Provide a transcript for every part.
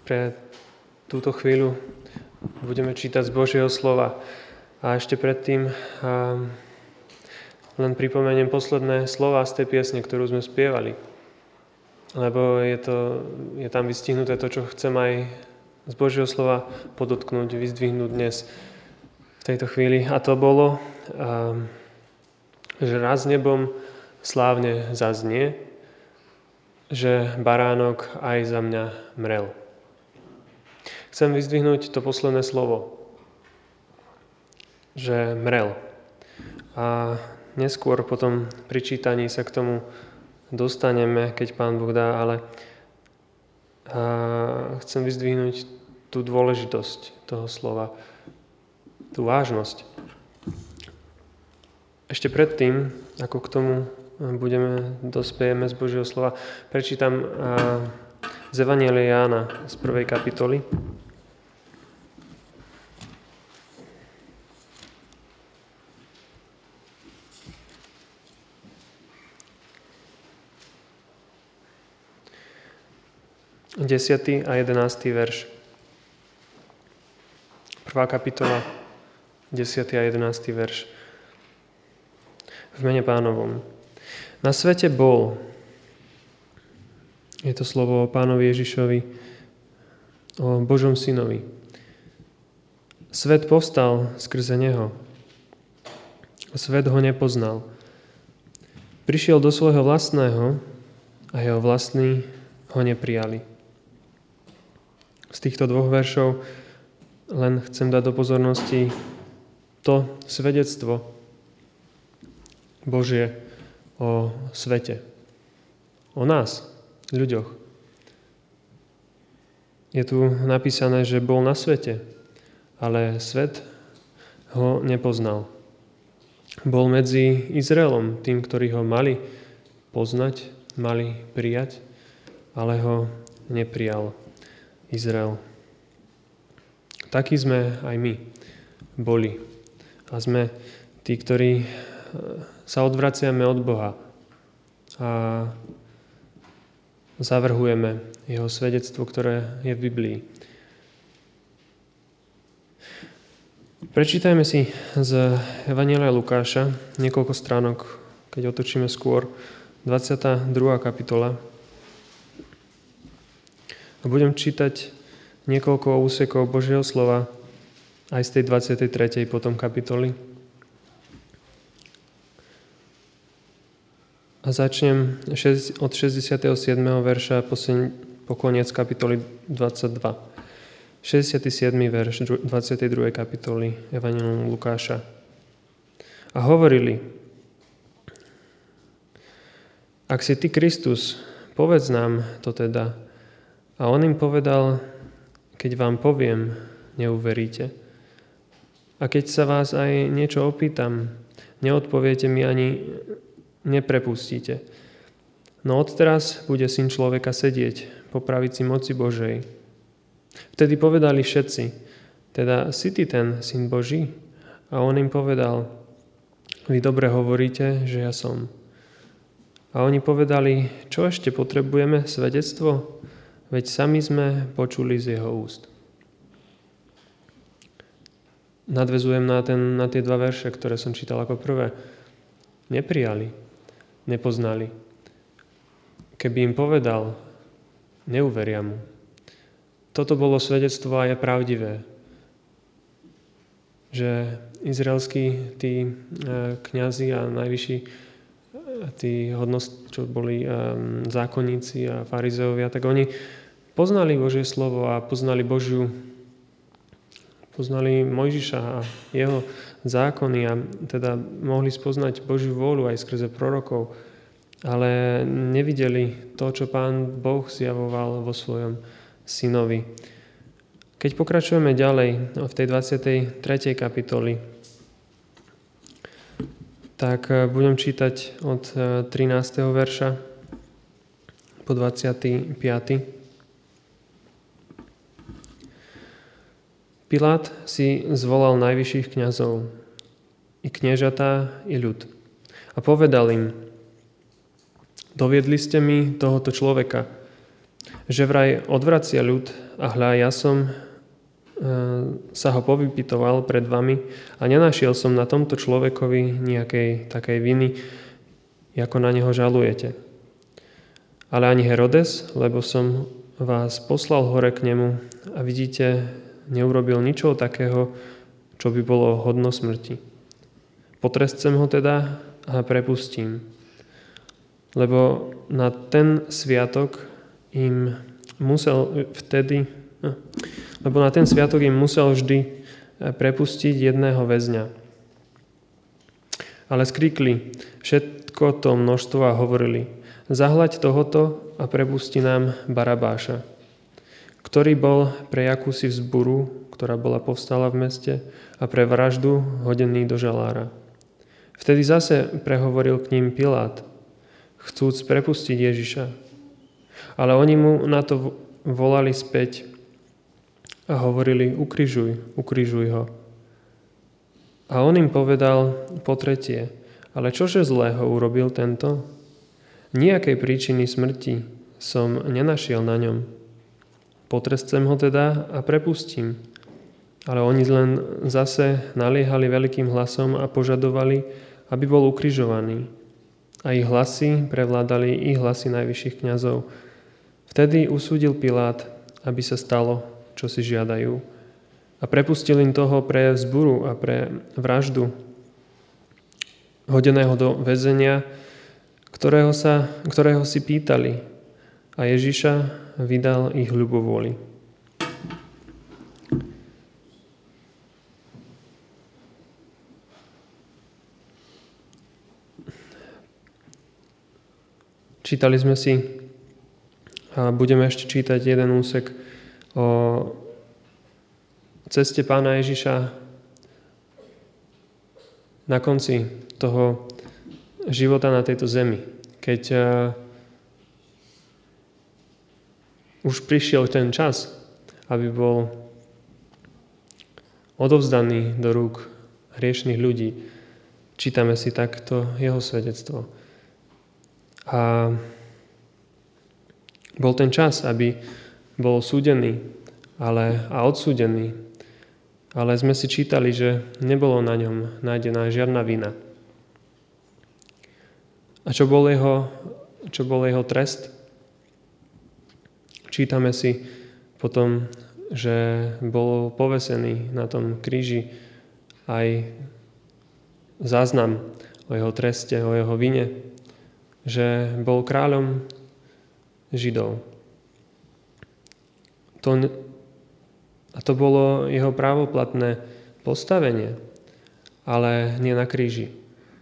pre túto chvíľu budeme čítať z Božieho slova. A ešte predtým len pripomeniem posledné slova z tej piesne, ktorú sme spievali. Lebo je tam vystihnuté to, čo chcem aj z Božieho slova podotknúť, vyzdvihnúť dnes v tejto chvíli. A to bolo, že raz nebom slávne zaznie, že baránok aj za mňa mrel. Chcem vyzdvihnúť to posledné slovo, že mrel. A neskôr potom pri čítaní sa k tomu dostaneme, keď Pán Boh dá, ale chcem vyzdvihnúť tú dôležitosť toho slova, tú vážnosť. Ešte predtým, ako k tomu dospejeme z Božieho slova, prečítam z Evanjelia Jána z 1. kapitoly. Desiatý a 11. verš. 1. kapitola, 10. a 11. verš. V mene Pánovom. Na svete bol, je to slovo o Pánovi Ježišovi, o Božom synovi. Svet povstal skrze neho. Svet ho nepoznal. Prišiel do svojho vlastného a jeho vlastní ho neprijali. Z týchto dvoch veršov len chcem dať do pozornosti to svedectvo Božie o svete. O nás, ľuďoch. Je tu napísané, že bol na svete, ale svet ho nepoznal. Bol medzi Izraelom, tým, ktorí ho mali poznať, mali prijať, ale ho neprijal Izrael. Takí sme aj my boli. A sme tí, ktorí sa odvraciame od Boha a zavrhujeme jeho svedectvo, ktoré je v Biblii. Prečítajme si z Evanjelia Lukáša niekoľko stránok, keď otočíme skôr, 22. kapitola. A budem čítať niekoľko úsekov Božieho slova aj z tej 23. potom kapitoly. A začnem od 67. verša po koniec kapitoly 22. 67. verš 22. kapitoly Evanjelium Lukáša. A hovorili: Ak si ty Kristus, povedz nám to teda. A on im povedal: Keď vám poviem, neuveríte. A keď sa vás aj niečo opýtam, neodpoviete mi ani neprepustíte. No odteraz bude Syn človeka sedieť po pravici moci Božej. Vtedy povedali všetci: Teda si ty ten Syn Boží? A on im povedal: Vy dobre hovoríte, že ja som. A oni povedali: Čo ešte potrebujeme? Svedectvo? Veď sami sme počuli z jeho úst. Nadvezujem na tie dva verše, ktoré som čítal ako prvé. Neprijali, nepoznali. Keby im povedal, neuveria mu. Toto bolo svedectvo a je pravdivé. Že izraelskí tí kňazi a najvyšší tí čo boli zákonníci a farizeovia, tak oni poznali Božie slovo a poznali Mojžiša a jeho zákony a teda mohli spoznať Božiu vôľu aj skrze prorokov, ale nevideli to, čo Pán Boh zjavoval vo svojom synovi. Keď pokračujeme ďalej v tej 23. kapitoli, tak budem čítať od 13. verša po 25. Pilát si zvolal najvyšších kňazov, i kniežatá, i ľud. A povedal im: Doviedli ste mi tohoto človeka. že vraj odvracia ľud a hľa, ja som sa ho povypytoval pred vami a nenašiel som na tomto človekovi nejakej takej viny, ako na neho žalujete. Ale ani Herodes, lebo som vás poslal hore k nemu a vidíte, neurobil ničoho takého, čo by bolo hodno smrti. Potrescem ho teda a prepustím, lebo na ten sviatok im musel vždy prepustiť jedného väzňa. Ale skríkli všetko to množstvo a hovorili: zahľaď tohoto a prepusti nám Barabáša, ktorý bol pre jakúsi vzburu, ktorá bola povstala v meste, a pre vraždu hodený do žalára. Vtedy zase prehovoril k ním Pilát, chcúc prepustiť Ježiša. Ale oni mu na to volali späť a hovorili: ukrižuj ho. A on im povedal po tretie: ale čože zlého urobil tento? Nijakej príčiny smrti som nenašiel na ňom. Potrescem ho teda a prepustím. Ale oni len zase naliehali veľkým hlasom a požadovali, aby bol ukrižovaný. A ich hlasy prevládali ich hlasy najvyšších kňazov. Vtedy usúdil Pilát, aby sa stalo, čo si žiadajú. A prepustil im toho pre vzburu a pre vraždu, hodeného do väzenia, ktorého si pýtali, a Ježiša vydal ich ľubovôli. Čítali sme si a budeme ešte čítať jeden úsek o ceste Pána Ježiša na konci toho života na tejto zemi, keď už prišiel ten čas, aby bol odovzdaný do rúk hriešnych ľudí. Čítame si takto jeho svedectvo. A bol ten čas, aby bol súdený a odsúdený. Ale sme si čítali, že nebolo na ňom nájdená žiadna vina. A čo bol jeho trest? Čítame si potom, že bol povesený na tom kríži aj záznam o jeho treste, o jeho vine, že bol kráľom Židov. A to bolo jeho právoplatné postavenie, ale nie na kríži.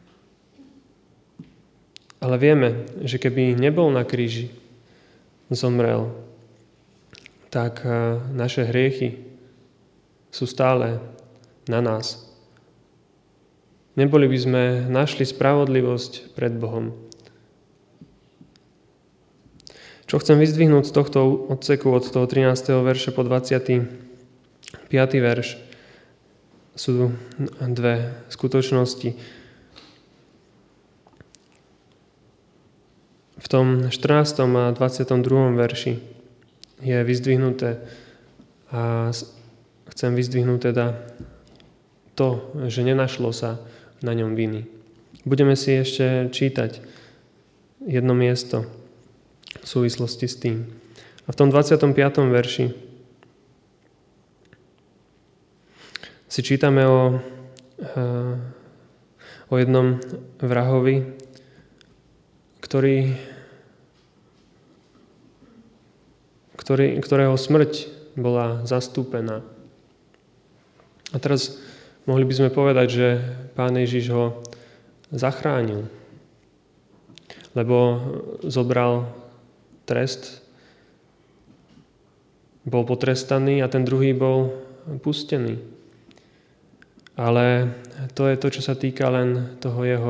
Ale vieme, že keby nebol na kríži, zomrel, tak naše hriechy sú stále na nás. Neboli by sme našli spravodlivosť pred Bohom. Čo chcem vyzdvihnúť z tohto odseku od toho 13. verša po 25. verš, sú dve skutočnosti. V tom 14. a 22. verši je vyzdvihnuté a chcem vyzdvihnúť teda to, že nenašlo sa na ňom viny. Budeme si ešte čítať jedno miesto v súvislosti s tým. A v tom 25. verši si čítame o jednom vrahovi, ktorého smrť bola zastúpená. A teraz mohli by sme povedať, že Pán Ježiš ho zachránil, lebo zobral trest, bol potrestaný a ten druhý bol pustený. Ale to je to, čo sa týka len toho jeho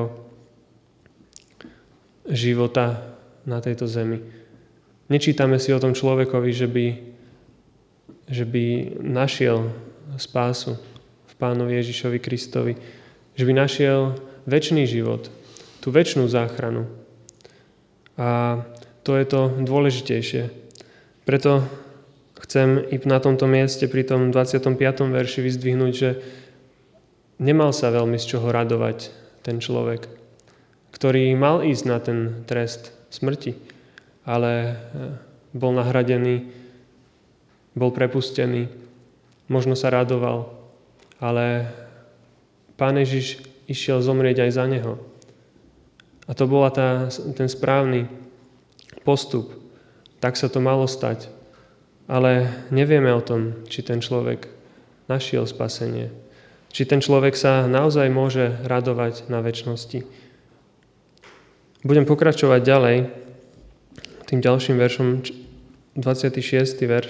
života na tejto zemi. Nečítame si o tom človekovi, že by našiel spásu v Pánovi Ježišovi Kristovi, že by našiel večný život, tú večnú záchranu. A to je to dôležitejšie. Preto chcem i na tomto mieste pri tom 25. verši vyzdvihnúť, že nemal sa veľmi z čoho radovať ten človek, ktorý mal ísť na ten trest smrti, ale bol nahradený, bol prepustený, možno sa radoval, ale Pán Ježiš išiel zomrieť aj za neho. A to bola ten správny postup. Tak sa to malo stať. Ale nevieme o tom, či ten človek našiel spasenie. Či ten človek sa naozaj môže radovať na večnosti. Budem pokračovať ďalej tým ďalším veršom, 26. verš.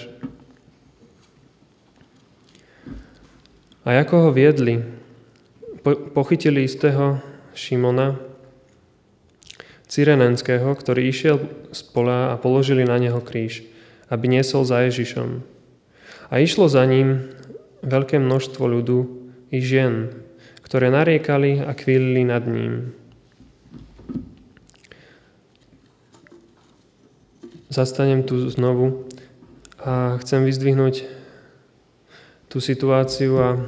A ako ho viedli, pochytili istého Šimona Cyrenenského, ktorý išiel z pola a položili na neho kríž, aby niesol za Ježišom. A išlo za ním veľké množstvo ľudu i žien, ktoré nariekali a kvílili nad ním. Zastanem tu znovu a chcem vyzdvihnúť tú situáciu a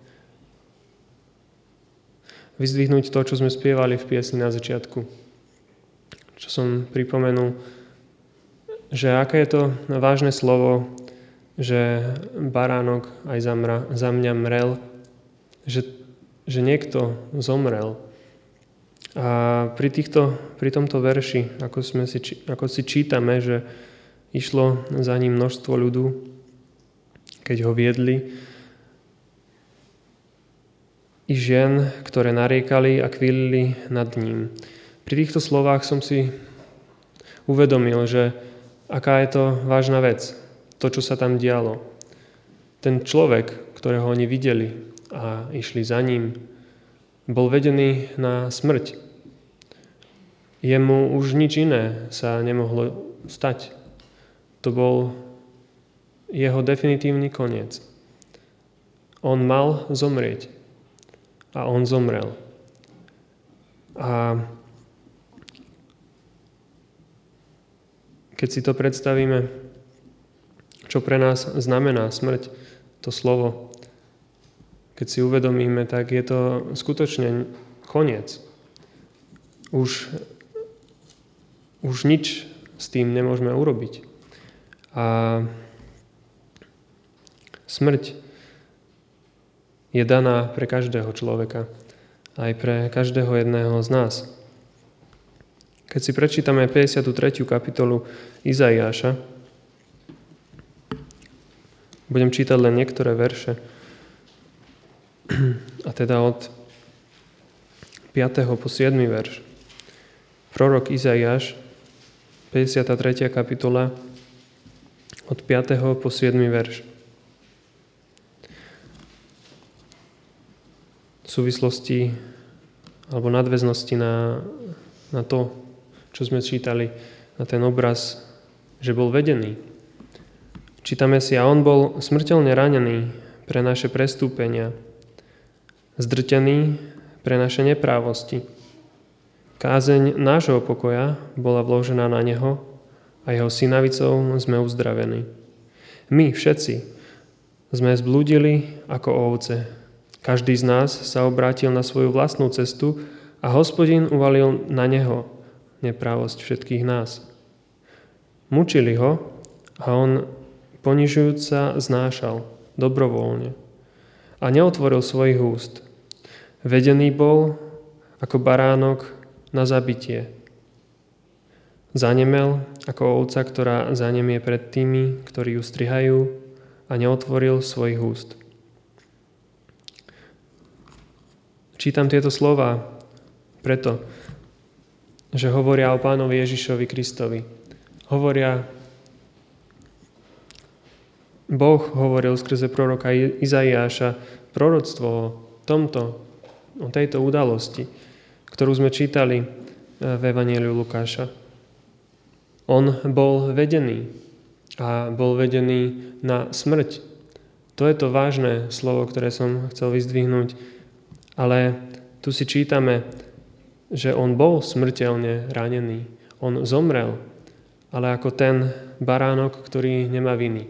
vyzdvihnúť to, čo sme spievali v piesni na začiatku. Čo som pripomenul, že aké je to vážne slovo, že baránok aj za mňa mrel, že niekto zomrel. A pri tomto verši, ako si čítame, že išlo za ním množstvo ľudu, keď ho viedli, i žien, ktoré nariekali a kvílili nad ním. Pri týchto slovách som si uvedomil, že aká je to vážna vec, to, čo sa tam dialo. Ten človek, ktorého oni videli a išli za ním, bol vedený na smrť. Jemu už nič iné sa nemohlo stať. To bol jeho definitívny koniec. On mal zomrieť. A on zomrel. A keď si to predstavíme, čo pre nás znamená smrť, to slovo, keď si uvedomíme, tak je to skutočne koniec. Už nič s tým nemôžeme urobiť. A smrť je daná pre každého človeka, aj pre každého jedného z nás. Keď si prečítame 53. kapitolu Izaiáša, budem čítať len niektoré verše, a teda od 5. po 7. verš. Prorok Izaiáš, 53. kapitola, od 5. po 7. verš. V súvislosti alebo nadväznosti na to, čo sme čítali, na ten obraz, že bol vedený. Čítame si, a on bol smrteľne ranený pre naše prestúpenia, zdrtený pre naše neprávosti. Kázeň nášho pokoja bola vložená na neho a jeho synavicou sme uzdravení. My všetci sme zblúdili ako ovce. Každý z nás sa obrátil na svoju vlastnú cestu a Hospodin uvalil na neho neprávosť všetkých nás. Mučili ho a on ponižujúca znášal dobrovoľne a neotvoril svojich úst. Vedený bol ako baránok na zabitie. Zanemel ako ovca, ktorá zanemie pred tými, ktorí ju strihajú, a neotvoril svojich úst. Čítam tieto slova preto, že hovoria o Pánovi Ježišovi Kristovi. Boh hovoril skrze proroka Izaiáša proroctvo o tejto udalosti, ktorú sme čítali v Evanjeliu Lukáša. On bol vedený a bol vedený na smrť. To je to vážne slovo, ktoré som chcel vyzdvihnúť, ale tu si čítame, že on bol smrteľne ranený. On zomrel ale ako ten baránok, ktorý nemá viny.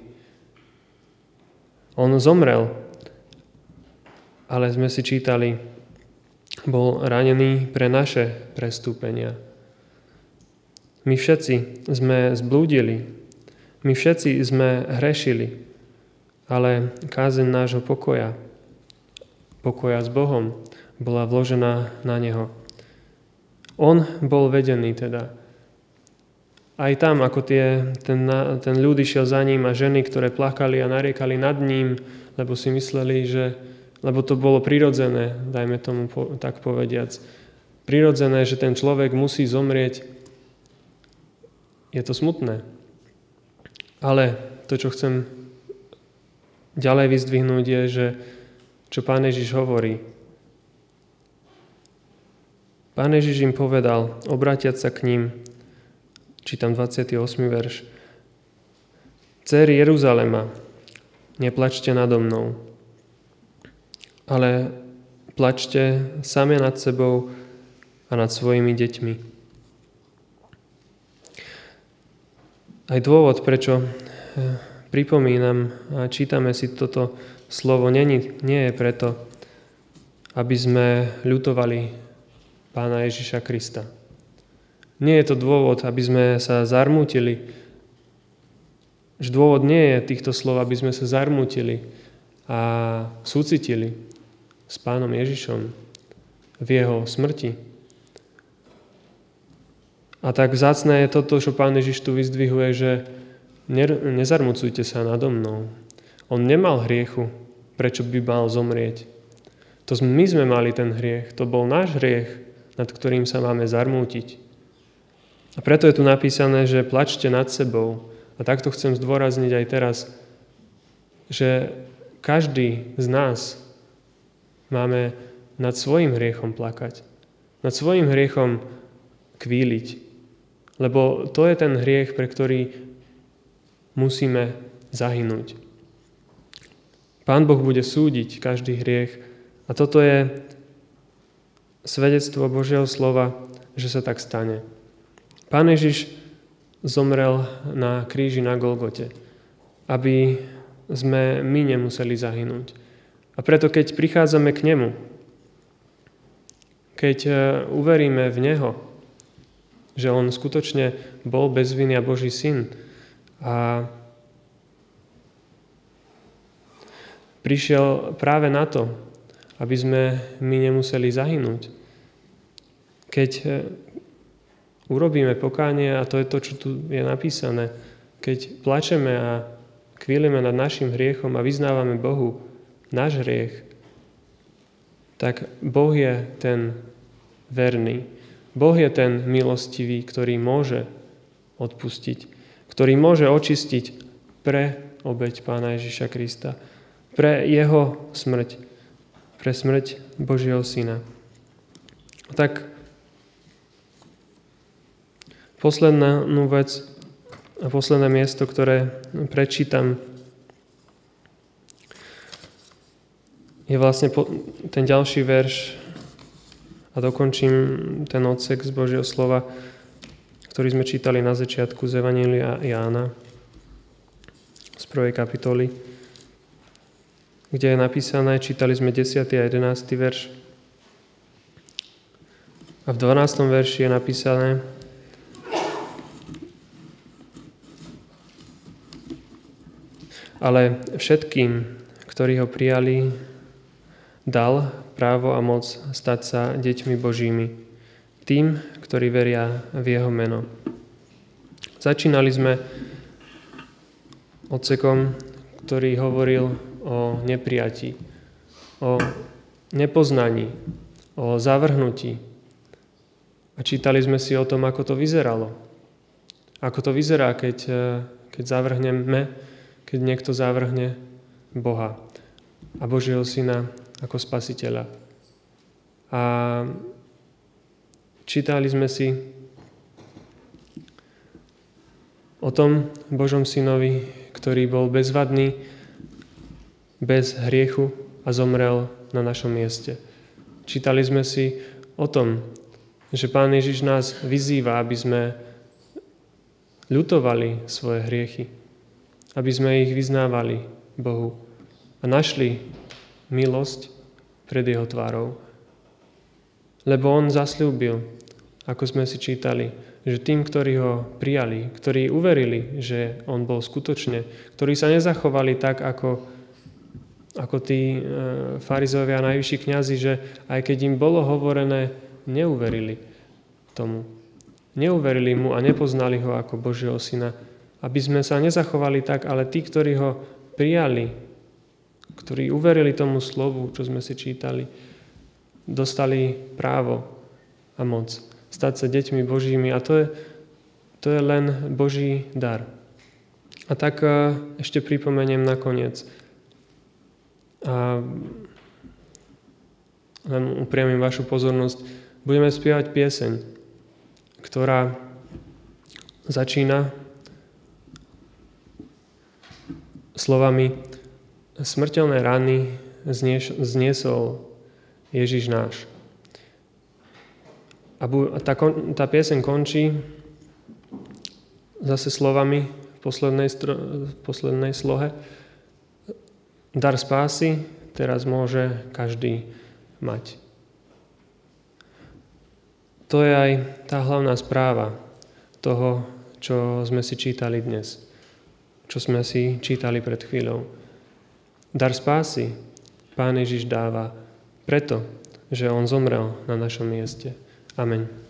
On zomrel, ale sme si čítali, bol ranený pre naše prestúpenia. My všetci sme zblúdili, my všetci sme hrešili, ale kázeň nášho pokoja s Bohom, bola vložená na neho. On bol vedený teda. Aj tam, ako ten ľud išiel za ním a ženy, ktoré plakali a nariekali nad ním, lebo si mysleli, lebo to bolo prirodzené, dajme tomu tak povediac. Prirodzené, že ten človek musí zomrieť. Je to smutné. Ale to, čo chcem ďalej vyzdvihnúť, je, že čo Pán Ježiš hovorí. Pán Ježiš im povedal, obrátiac sa k ním, čítam 28. verš. Dcéry Jeruzalema, neplačte nado mnou, ale plačte sami nad sebou a nad svojimi deťmi. Aj dôvod, prečo pripomínam a čítame si toto slovo, nie je preto, aby sme ľutovali Pána Ježiša Krista. Nie je to dôvod, aby sme sa zarmútili. Že dôvod nie je týchto slov, aby sme sa zarmútili a súcitili s Pánom Ježišom v jeho smrti. A tak vzácne je toto, čo Pán Ježiš tu vyzdvihuje, že nezarmucujte sa nado mnou. On nemal hriechu, prečo by mal zomrieť. My sme mali ten hriech, to bol náš hriech, nad ktorým sa máme zarmútiť. A preto je tu napísané, že plačte nad sebou. A takto chcem zdôrazniť aj teraz, že každý z nás máme nad svojim hriechom plakať. Nad svojim hriechom kvíliť. Lebo to je ten hriech, pre ktorý musíme zahynúť. Pán Boh bude súdiť každý hriech. A toto je svedectvo Božieho slova, že sa tak stane. Pán Ježiš zomrel na kríži na Golgote, aby sme my nemuseli zahynúť. A preto, keď prichádzame k nemu, keď uveríme v neho, že on skutočne bol bez viny a Boží syn a prišiel práve na to, aby sme my nemuseli zahynúť. Keď urobíme pokánie, a to je to, čo tu je napísané, keď plačeme a kvílime nad našim hriechom a vyznávame Bohu náš hriech, tak Boh je ten verný. Boh je ten milostivý, ktorý môže odpustiť, ktorý môže očistiť pre obeť Pána Ježiša Krista, pre jeho smrť, pre smrť Božieho Syna. Tak poslednú vec a posledné miesto, ktoré prečítam, je vlastne ten ďalší verš a dokončím ten odsek z Božieho slova, ktorý sme čítali na začiatku z Evanjelia Jána z 1. kapitoly, kde je napísané, čítali sme 10. a 11. verš. A v 12. verši je napísané, ale všetkým, ktorí ho prijali, dal právo a moc stať sa deťmi Božími, tým, ktorí veria v jeho meno. Začínali sme odsekom, ktorý hovoril o neprijatí, o nepoznaní, o zavrhnutí. A čítali sme si o tom, ako to vyzeralo. Ako to vyzerá, keď zavrhneme, keď niekto zavrhne Boha a Božieho Syna ako Spasiteľa. A čítali sme si o tom Božom Synovi, ktorý bol bezvadný, bez hriechu a zomrel na našom mieste. Čítali sme si o tom, že Pán Ježiš nás vyzýva, aby sme ľutovali svoje hriechy, aby sme ich vyznávali Bohu a našli milosť pred jeho tvárou. Lebo on zasľúbil, ako sme si čítali, že tým, ktorí ho prijali, ktorí uverili, že on bol skutočne, ktorí sa nezachovali tak, ako tí farizovia a najvyšší kňazi, že aj keď im bolo hovorené, neuverili tomu. Neuverili mu a nepoznali ho ako Božieho syna. Aby sme sa nezachovali tak, ale tí, ktorí ho prijali, ktorí uverili tomu slovu, čo sme si čítali, dostali právo a moc stať sa deťmi Božími. A to je len Boží dar. A tak ešte pripomeniem nakoniec. A len upriamím vašu pozornosť. Budeme spievať pieseň, ktorá začína slovami: smrteľné rany zniesol Ježiš náš. A tá pieseň končí zase slovami v poslednej slohe: dar spásy teraz môže každý mať. To je aj tá hlavná správa toho, čo sme si čítali dnes, čo sme si čítali pred chvíľou. Dar spásy Pán Ježiš dáva preto, že on zomrel na našom mieste. Amen.